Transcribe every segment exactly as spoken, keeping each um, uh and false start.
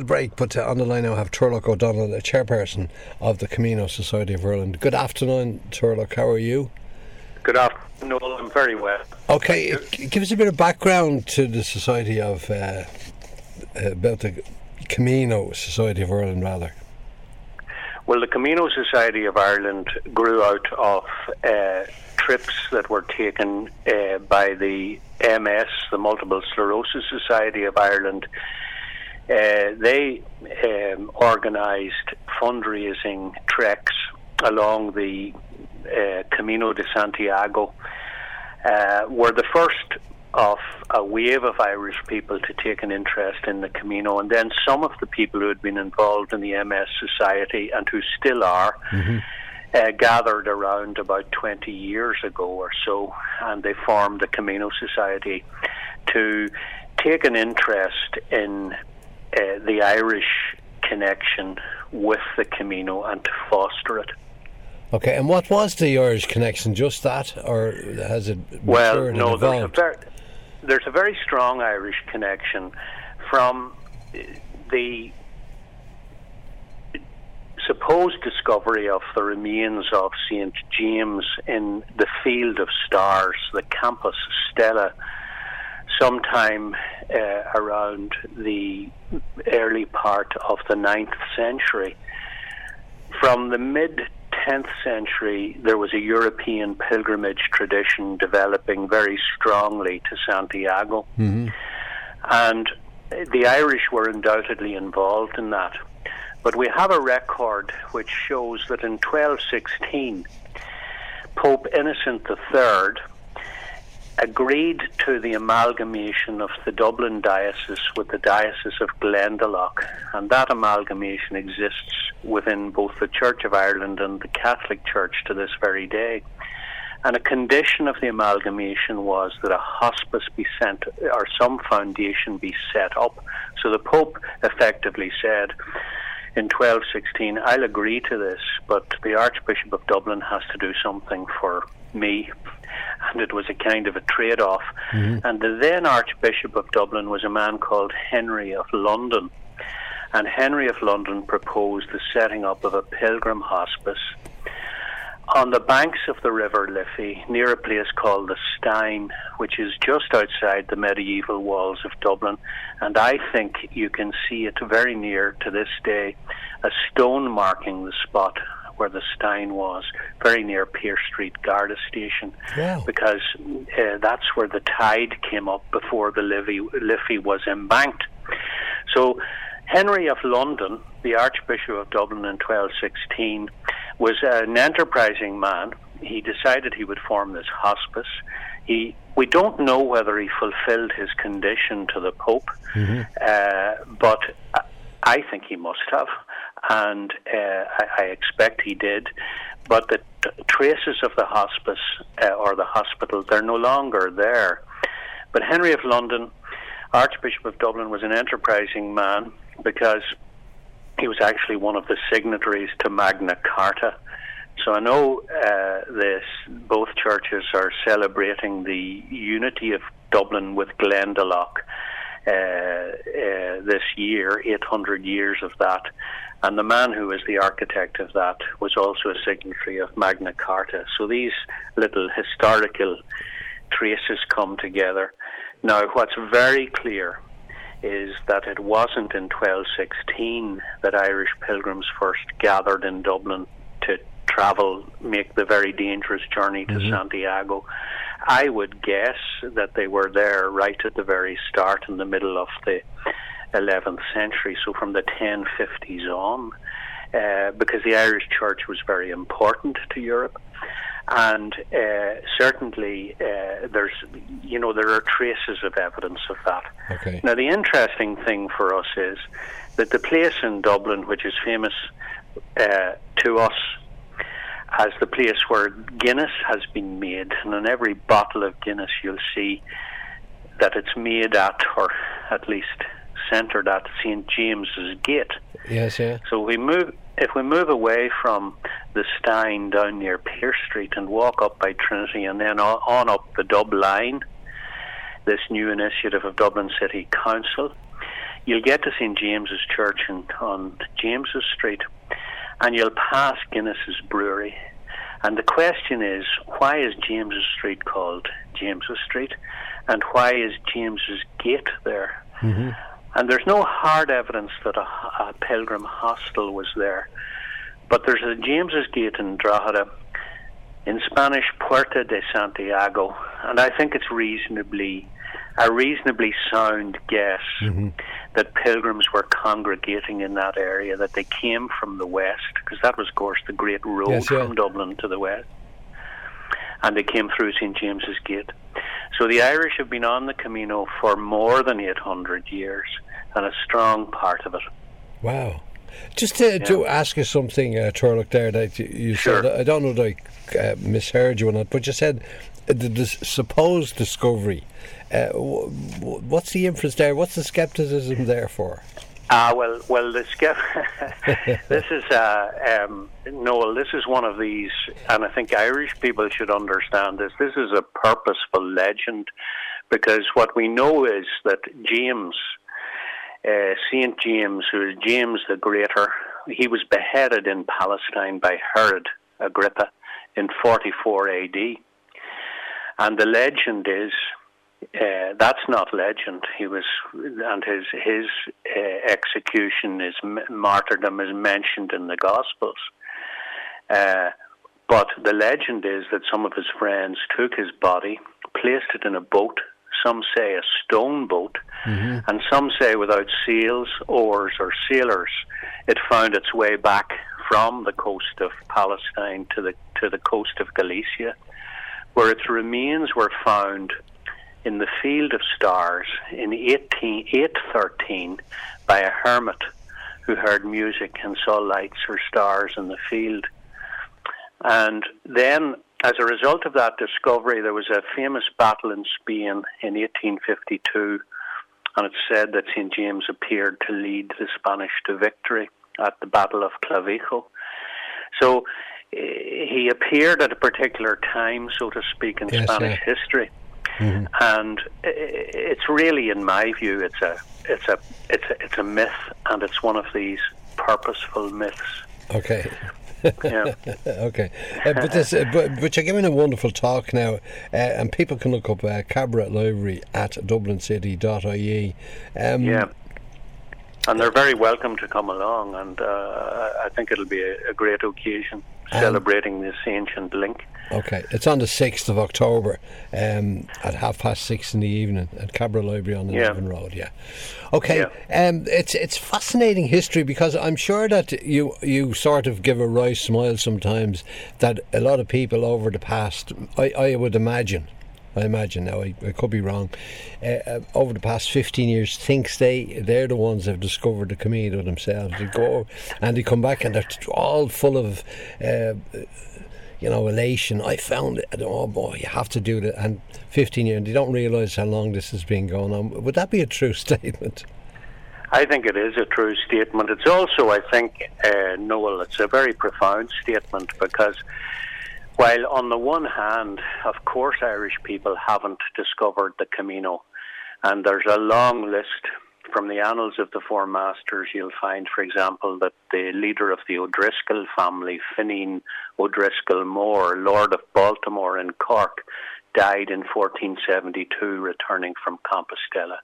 break, but uh, on the line now I have Turlough O'Donnell, the chairperson of the Camino Society of Ireland. Good afternoon, Turlough. How are you? Good afternoon. I'm very well. Okay, give us a bit of background to the Society of uh, about the Camino Society of Ireland, rather. Well, the Camino Society of Ireland grew out of uh, trips that were taken uh, by the M S, the Multiple Sclerosis Society of Ireland. Uh, they um, organised fundraising treks along the uh, Camino de Santiago, uh, were the first of a wave of Irish people to take an interest in the Camino, and then some of the people who had been involved in the M S Society and who still are mm-hmm. uh, gathered around about twenty years ago or so, and they formed the Camino Society to take an interest in uh, the Irish connection with the Camino and to foster it. Okay, and what was the Irish connection? Just that, or has it matured well, no, and there's a, evolved? very, there's a very strong Irish connection from the supposed discovery of the remains of Saint James in the Field of Stars, the Campus Stella, sometime uh, around the early part of the ninth century. From the mid tenth century, there was a European pilgrimage tradition developing very strongly to Santiago. Mm-hmm. And the Irish were undoubtedly involved in that. But we have a record which shows that in twelve sixteen, Pope Innocent the Third agreed to the amalgamation of the Dublin diocese with the Diocese of Glendalough, and that amalgamation exists within both the Church of Ireland and the Catholic Church to this very day. And a condition of the amalgamation was that a hospice be sent, or some foundation be set up. So the Pope effectively said in twelve sixteen, I'll agree to this, but the Archbishop of Dublin has to do something for me. And it was a kind of a trade-off. Mm-hmm. And the then Archbishop of Dublin was a man called Henry of London. And Henry of London proposed the setting up of a pilgrim hospice on the banks of the River Liffey, near a place called the Stein, which is just outside the medieval walls of Dublin. And I think you can see it very near to this day, a stone marking the spot where the Stein was, very near Pearse Street Garda Station. Wow. Because uh, that's where the tide came up before the Liffey, Liffey was embanked. So Henry of London, the Archbishop of Dublin in twelve sixteen, was an enterprising man. He decided he would form this hospice. He, we don't know whether he fulfilled his condition to the Pope, mm-hmm. uh, but I think he must have. And uh, I, I expect he did, but the t- traces of the hospice uh, or the hospital, they're no longer there. But Henry of London, Archbishop of Dublin, was an enterprising man because he was actually one of the signatories to Magna Carta. So I know uh, this, both churches are celebrating the unity of Dublin with Glendalough uh, uh, this year, eight hundred years of that. And the man who was the architect of that was also a signatory of Magna Carta. So these little historical traces come together. Now, what's very clear is that it wasn't in twelve sixteen that Irish pilgrims first gathered in Dublin to travel, make the very dangerous journey to mm-hmm. Santiago. I would guess that they were there right at the very start, in the middle of the eleventh century, so from the ten fifties on, uh, because the Irish Church was very important to Europe. And uh, certainly uh, there's, you know, there are traces of evidence of that. Okay. Now, the interesting thing for us is that the place in Dublin, which is famous uh, to us as the place where Guinness has been made, and on every bottle of Guinness you'll see that it's made at, or at least centred at, Saint James's Gate. Yes, yeah. So we move. If we move away from the Stein down near Pearse Street and walk up by Trinity and then on, on up the Dub Line, this new initiative of Dublin City Council, you'll get to Saint James's Church in, on James's Street, and you'll pass Guinness's Brewery. And the question is, why is James's Street called James's Street? And why is James's Gate there? Mm-hmm. And there's no hard evidence that a, a pilgrim hostel was there. But there's a James's Gate in Drogheda, in Spanish, Puerta de Santiago, and I think it's reasonably a reasonably sound guess mm-hmm. that pilgrims were congregating in that area, that they came from the west, because that was, of course, the great road yes, yeah. from Dublin to the west, and they came through Saint James's Gate. So the Irish have been on the Camino for more than eight hundred years, and a strong part of it. Wow. Just to, yeah. to ask you something, uh, Turlough, there, that you, you sure. said, I don't know that I uh, misheard you or not, but you said uh, the, the supposed discovery. Uh, w- w- what's the inference there? What's the scepticism there for? Ah, uh, well, well, the skept- this is, uh, um, Noel, this is one of these, and I think Irish people should understand this. This is a purposeful legend, because what we know is that James, uh, Saint James, who is James the Greater, he was beheaded in Palestine by Herod Agrippa in forty-four A D. And the legend is, Uh, that's not legend. He was, and his his uh, execution, his martyrdom, is mentioned in the Gospels. Uh, but the legend is that some of his friends took his body, placed it in a boat. Some say a stone boat, mm-hmm. and some say without sails, oars, or sailors, it found its way back from the coast of Palestine to the to the coast of Galicia, where its remains were found in the Field of Stars in eight thirteen by a hermit who heard music and saw lights or stars in the field. And then, as a result of that discovery, there was a famous battle in Spain in eighteen fifty-two, and it's said that Saint James appeared to lead the Spanish to victory at the Battle of Clavijo. So he appeared at a particular time, so to speak, in yes, Spanish yeah. history. Mm-hmm. And it's really, in my view, it's a, it's a, it's a, it's a myth, and it's one of these purposeful myths. Okay. Yeah. Okay. Uh, but this, uh, but, but you're giving a wonderful talk now, uh, and people can look up uh, Cabra Library at dublin city dot I E. Um, yeah. And they're very welcome to come along, and uh, I think it'll be a, a great occasion celebrating um, this ancient link. Okay, it's on the sixth of October um, at half past six in the evening at Cabra Library on the yeah. Navan Road. Yeah. Okay, yeah. Um, it's it's fascinating history, because I'm sure that you you sort of give a wry smile sometimes that a lot of people over the past, I, I would imagine, I imagine now, I, I could be wrong, uh, over the past fifteen years thinks they, they're the ones that have discovered the Camino themselves. They go and they come back and they're all full of uh, you know, elation. I found it, oh boy, you have to do that. And fifteen years, and they don't realise how long this has been going on. Would that be a true statement? I think it is a true statement. It's also, I think, uh, Noel, it's a very profound statement, because while on the one hand, of course, Irish people haven't discovered the Camino, and there's a long list from the annals of the Four Masters. You'll find, for example, that the leader of the O'Driscoll family, Fineen O'Driscoll Moore, Lord of Baltimore in Cork, died in fourteen seventy-two, returning from Compostela.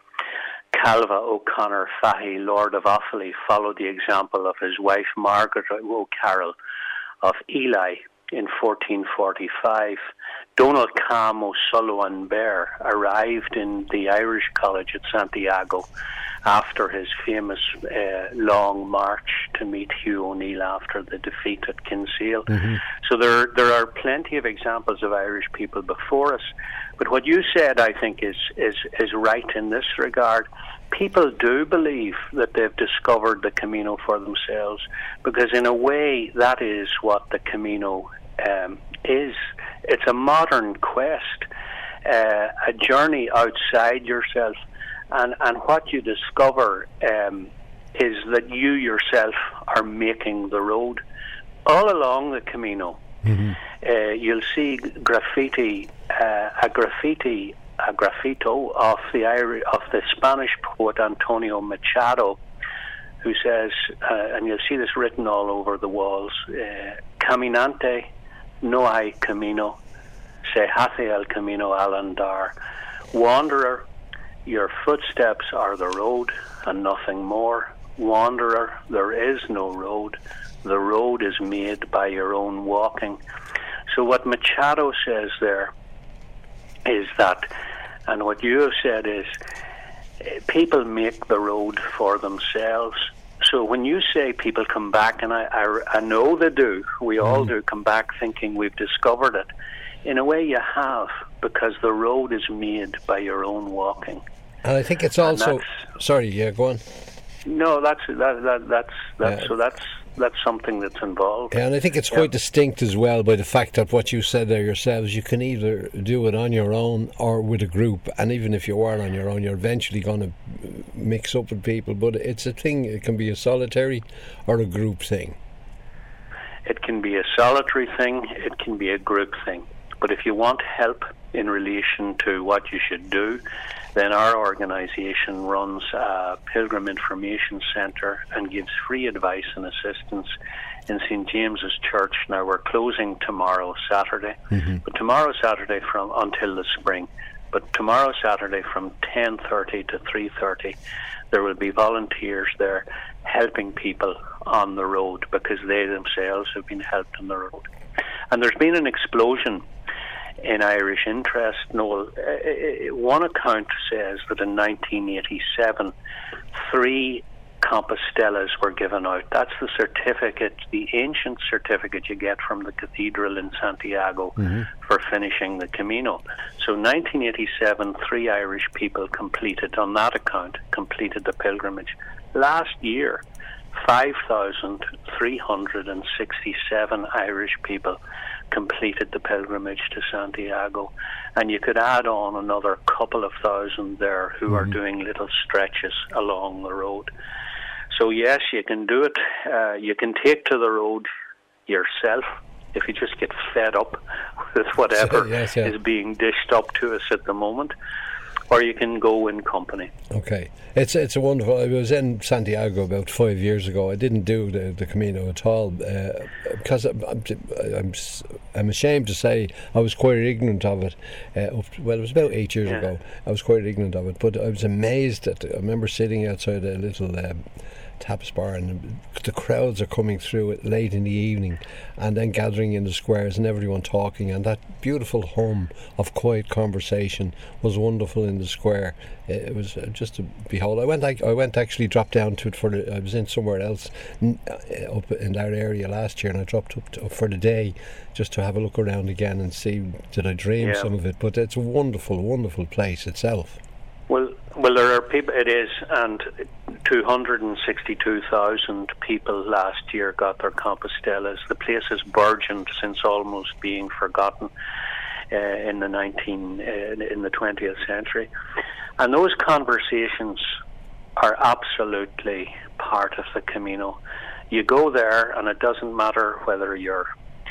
Calva O'Connor Fahy, Lord of Offaly, followed the example of his wife Margaret O'Carroll of Ely in fourteen forty-five. Donald Cam O'Sullivan Bear arrived in the Irish College at Santiago after his famous uh, long march to meet Hugh O'Neill after the defeat at Kinsale. Mm-hmm. So there, there are plenty of examples of Irish people before us. But what you said, I think, is, is, is right in this regard. People do believe that they've discovered the Camino for themselves, because in a way that is what the Camino um, is. It's a modern quest, uh, a journey outside yourself, and, and what you discover um, is that you yourself are making the road. All along the Camino, mm-hmm. uh, you'll see graffiti, uh, a graffiti a graffito of the Irish, of the Spanish poet Antonio Machado, who says, uh, and you'll see this written all over the walls, uh, Caminante no hay camino, se hace el camino al andar. Wanderer, your footsteps are the road and nothing more. Wanderer, there is no road. The road is made by your own walking. So what Machado says there is that, and what you have said is, people make the road for themselves. So when you say people come back, and I, I, I know they do, we all do come back thinking we've discovered it. In a way you have, because the road is made by your own walking. And I think it's also... Sorry, yeah, go on. No, that's that, that that's that's yeah. so that's that's something that's involved. Yeah, and I think it's quite yeah. distinct as well by the fact that what you said there yourselves, you can either do it on your own or with a group, and even if you are on your own, you're eventually going to mix up with people. But it's a thing; it can be a solitary or a group thing. It can be a solitary thing. It can be a group thing. But if you want help in relation to what you should do, then our organisation runs a Pilgrim Information Centre and gives free advice and assistance in Saint James's Church. Now, we're closing tomorrow, Saturday, mm-hmm. but tomorrow, Saturday, from until the spring. But tomorrow, Saturday, from ten thirty to three thirty, there will be volunteers there helping people on the road, because they themselves have been helped on the road. And there's been an explosion in Irish interest. Noel, uh, one account says that in nineteen eighty-seven, three Compostellas were given out. That's the certificate, the ancient certificate you get from the cathedral in Santiago mm-hmm. for finishing the Camino. So nineteen eighty-seven, three Irish people completed, on that account, completed the pilgrimage. Last year, five thousand three hundred sixty-seven Irish people completed the pilgrimage to Santiago, and you could add on another couple of thousand there who mm-hmm. are doing little stretches along the road. So yes, you can do it. Uh, you can take to the road yourself if you just get fed up with whatever yes, yeah. is being dished up to us at the moment, or you can go in company. Okay, it's it's a wonderful. I was in Santiago about five years ago. I didn't do the, the Camino at all uh, because I'm, I'm I'm ashamed to say I was quite ignorant of it. Uh, well, it was about eight years yeah. ago. I was quite ignorant of it, but I was amazed at. I remember sitting outside a little um, tapas bar, and the crowds are coming through it late in the evening, and then gathering in the squares and everyone talking, and that beautiful hum of quiet conversation was wonderful in the square. It was just to behold. I went I, I went actually dropped down to it for the, I was in somewhere else up in that area last year, and I dropped up, to, up for the day just to have a look around again and see, did I dream yeah. some of it. But it's a wonderful wonderful place itself. Well, well, there are people. It is, and two hundred sixty-two thousand people last year got their Compostellas. The place has burgeoned since almost being forgotten uh, in the nineteen uh, in the twentieth century, and those conversations are absolutely part of the Camino. You go there, and it doesn't matter whether you're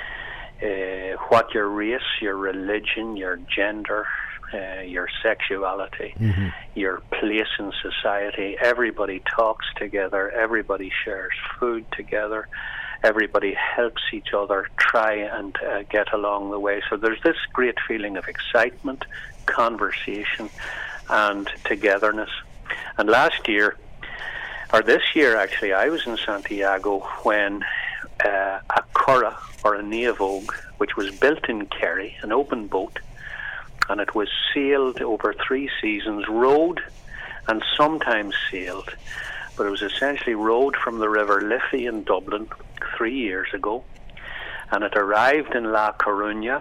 uh, what your race, your religion, your gender. Uh, your sexuality, mm-hmm. your place in society. Everybody talks together, everybody shares food together, everybody helps each other try and uh, get along the way. So there's this great feeling of excitement, conversation, and togetherness. And last year, or this year actually, I was in Santiago when uh, a curragh, or a naovogue, which was built in Kerry, an open boat, and it was sailed over three seasons, rowed and sometimes sailed, but it was essentially rowed from the River Liffey in Dublin three years ago, and it arrived in La Coruña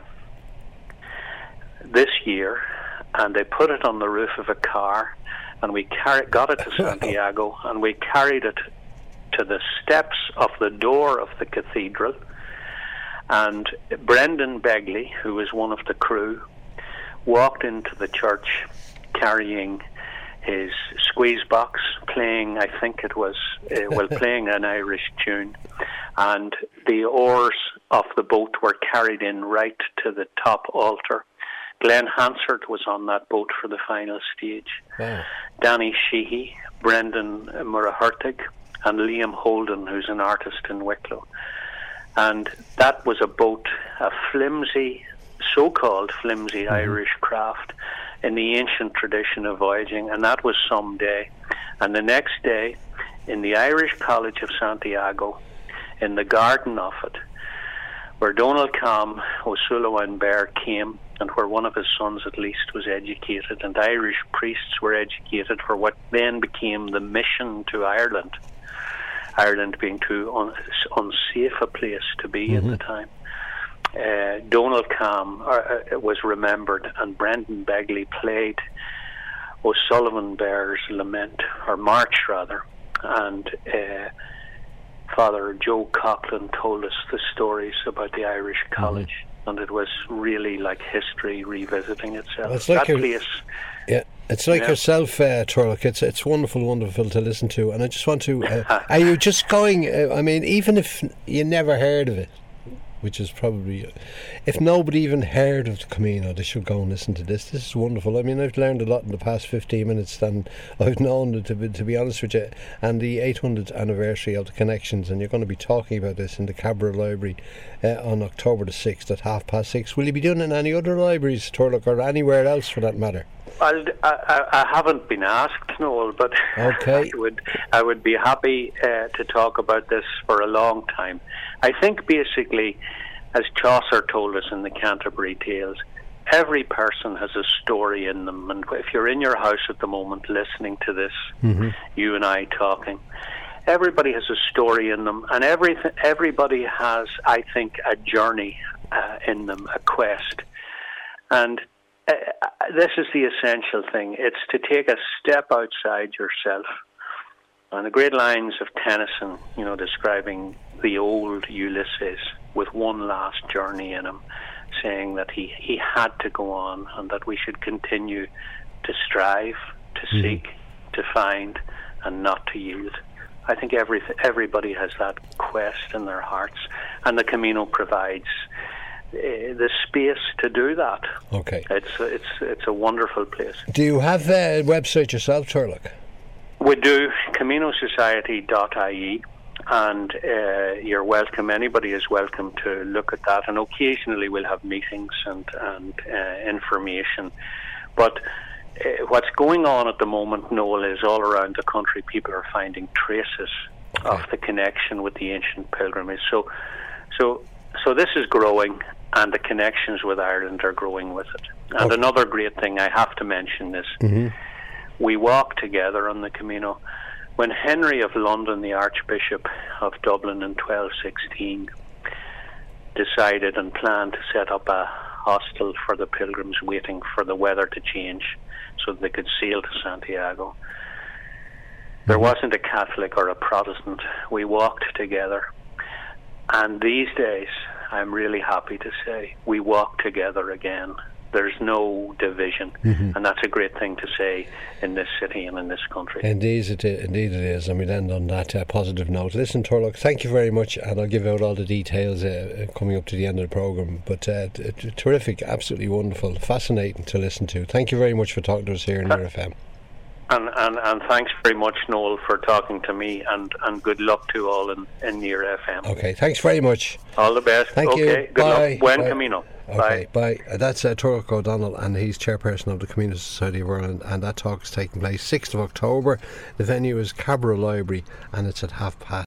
this year, and they put it on the roof of a car, and we car- got it to Santiago, and we carried it to the steps of the door of the cathedral, and Brendan Begley, who was one of the crew, walked into the church carrying his squeeze box, playing, I think it was, uh, well, playing an Irish tune, and the oars of the boat were carried in right to the top altar. Glenn Hansard was on that boat for the final stage. Wow. Danny Sheehy, Brendan Murahurtig, and Liam Holden, who's an artist in Wicklow. And that was a boat, a flimsy, so-called flimsy mm-hmm. Irish craft in the ancient tradition of voyaging, and that was some day. And the next day, in the Irish College of Santiago, in the garden of it, where Donald Cam O'Sullivan Bear came, and where one of his sons at least was educated, and Irish priests were educated for what then became the mission to Ireland, Ireland being too un- unsafe a place to be mm-hmm. at the time. Uh, Donald Cam uh, was remembered, and Brendan Begley played O'Sullivan Bear's Lament, or March rather, and uh, Father Joe Coughlin told us the stories about the Irish College, mm-hmm. and it was really like history revisiting itself. Well, it's like that place, yeah, it's like yeah. yourself, uh, Turlough. It's it's wonderful, wonderful to listen to, and I just want to. Uh, are you just going? Uh, I mean, even if you never heard of it, which is probably, if nobody even heard of the Camino, they should go and listen to this. This is wonderful. I mean, I've learned a lot in the past fifteen minutes than I've known, to be, to be honest with you. And the eight hundredth anniversary of the Connections, and you're going to be talking about this in the Cabra Library uh, on October the sixth at half past six. Will you be doing it in any other libraries, Turlough, or anywhere else for that matter? I'll, I, I haven't been asked, Noel, but okay. I would I would be happy uh, to talk about this for a long time. I think basically, as Chaucer told us in the Canterbury Tales, every person has a story in them, and if you're in your house at the moment listening to this, mm-hmm. you and I talking, everybody has a story in them, and every, everybody has, I think, a journey uh, in them, a quest. And uh, this is the essential thing. It's to take a step outside yourself. And the great lines of Tennyson, you know, describing the old Ulysses with one last journey in him, saying that he, he had to go on, and that we should continue to strive, to mm. seek, to find, and not to yield. I think every, everybody has that quest in their hearts, and the Camino provides uh, the space to do that. Okay. It's, it's, it's a wonderful place. Do you have a website yourself, Turlough? We do, camino society dot I E, and uh, you're welcome, anybody is welcome to look at that, and occasionally we'll have meetings and, and uh, information. But uh, what's going on at the moment, Noel, is all around the country people are finding traces okay. of the connection with the ancient pilgrimage. So, so, so this is growing, and the connections with Ireland are growing with it. And okay. another great thing I have to mention is mm-hmm. we walk together on the Camino. When Henry of London, the Archbishop of Dublin in twelve sixteen, decided and planned to set up a hostel for the pilgrims waiting for the weather to change so that they could sail to Santiago, there wasn't a Catholic or a Protestant. We walked together. And these days, I'm really happy to say, we walk together again. There's no division, mm-hmm. and that's a great thing to say in this city and in this country. Indeed it is, indeed it is, and we'll end on that uh, positive note. Listen, Turlough, thank you very much, and I'll give out all the details uh, coming up to the end of the programme. But uh, t- t- terrific, absolutely wonderful, fascinating to listen to. Thank you very much for talking to us here in Near F M. And, and and thanks very much, Noel, for talking to me, and, and good luck to all in, in Near F M. Okay, thanks very much. All the best. Thank okay, you. Good Bye. luck. Buen Bye. Camino. Okay, bye. bye. Uh, that's uh, Turlough O'Donnell, and he's chairperson of the Camino Society of Ireland, and that talk is taking place sixth of October. The venue is Cabra Library, and it's at half past